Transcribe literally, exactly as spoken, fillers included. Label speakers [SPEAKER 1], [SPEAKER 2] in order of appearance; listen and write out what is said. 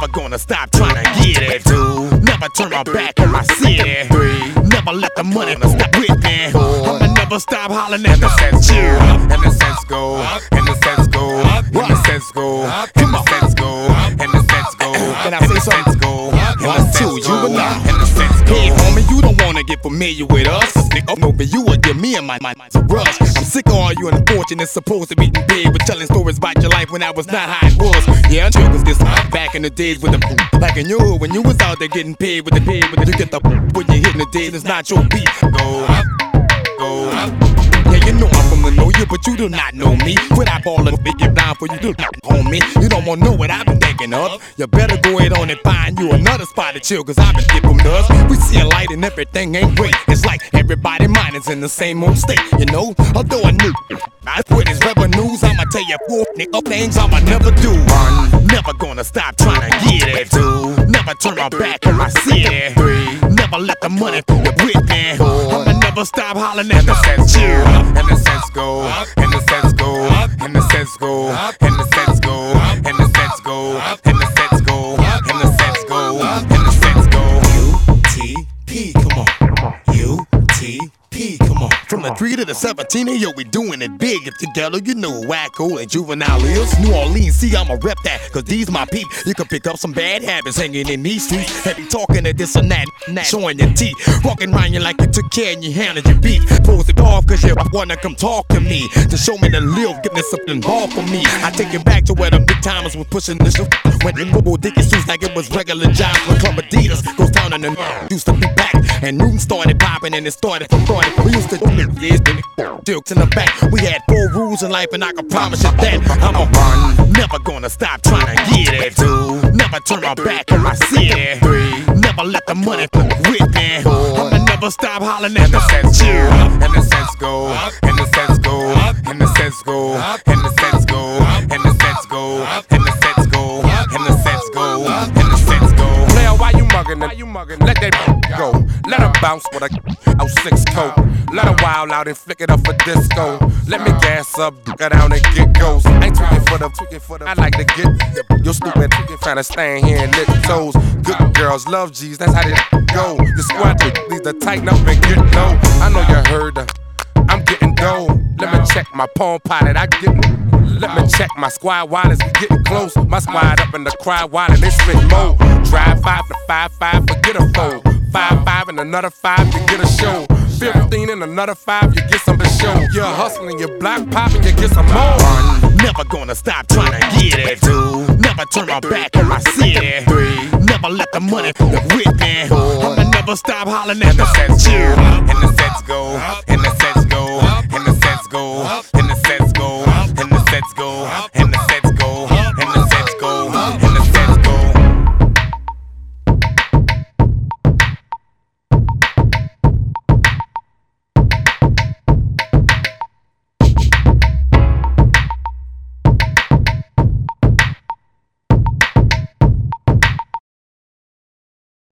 [SPEAKER 1] Never gonna stop trying to get it. Two, never turn my back on my city. Three, never let the money stop with me. I'ma never stop hollering at the sense go, and the sense go, and the sense go, and the sense go, and the sense go, and the sense go. Can I say something? Go, one, two, you and I, and the sense go. Hey, homie, you don't wanna get familiar with us. Nigga, no, but you would give me and my mind to rush. I'm sick of all you unfortunate supposed to be in bed with telling stories about your life when I was not how it was. Yeah, I'm sure it was this back in the days with the back in your hood when you was out there getting paid with the paid with the you get the when you're hitting the days, it's not your beat. Go, go. Yeah, you know I'm from the know you, but you do not know me. When I ball and big it down for you, do not homie. You don't wanna know what I've been thinking of. You better go ahead on and find you another spot to chill, cause I've been dipping dust. We see a light and everything ain't great. It's like everybody mine is in the same old state, you know. Although I knew I put his revenues, I'ma tell you four nigga things I'ma never do. One, never gonna stop trying to get it. Two, never turn my back on my city. Three, never let the money through the with me. I'ma never stop hollering at the sense chill. And the sense go, and the sense go, and the sense go, and the sense go, and the sense go, and the sense go, and the sense go, and the sense go. U T P, come on. U T P, come on. From the three to the seventeen, hey, yo, we doing it big. If together, you know Wacko and Juvenile is. New Orleans, see, I'ma rep that, cause these my peep. You can pick up some bad habits hanging in these streets. Heavy talking to this and that, and that showing your teeth. Walking around you like you took care and you handled your beat. Pose it off cause you wanna come talk to me. To show me the live, give me something ball for me. I take it back to where the big timers was pushing this shit. When the Bobo Dickie suits like it was regular jobs. When Club Adidas goes down and the used to be back. And Newton started popping and it started from started. We used to do it, yeah, jokes in the back. We had four rules in life and I can promise you that I'ma run, never gonna stop trying to get it. Two, never turn my back on my city. Three, never let the money flow with me. I'ma never stop hollering at the sense chill. And the sense go, and the sense go, and the sense go, and the sense go, and the sense go, and the sense go, and the sense go, and the sense go.
[SPEAKER 2] Player, why you mugging? Why you mugging? Let that go. Let her bounce with a oh six coat. Let her wild out and flick it up for disco. Let me gas up, get down and get goes. Ain't tweaking for the, tweaking for the. I like to get your stupid trying to stand here and lick toes. Good girls love G's, that's how they go. The squad needs to tighten up and get low. I know you heard her. I'm getting dough. Let me check my palm pilot. I get. Let me check my squad wallets. We getting close. My squad up in the crowd wallet. They spit more. Drive five to five five, forget a four. Five five and another five, you get a show. Fifteen and another five, you get some to show. You're hustling, you're block popping, you get some more.
[SPEAKER 1] One, never gonna stop trying to get it. Two, never turn my back on my city. Three, never let the money flow with me. I'ma never stop hollering at the sense chill. And the sense go,